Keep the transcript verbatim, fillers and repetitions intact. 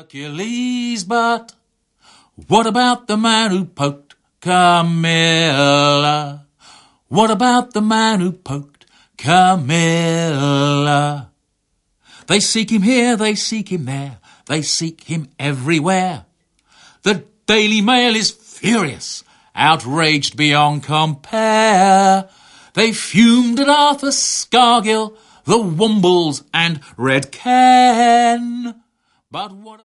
Hercules, but what about the man who poked Camilla? What about the man who poked Camilla? They seek him here, they seek him there, they seek him everywhere. The Daily Mail is furious, outraged beyond compare. They fumed at Arthur Scargill, the Wombles and Red Ken. But what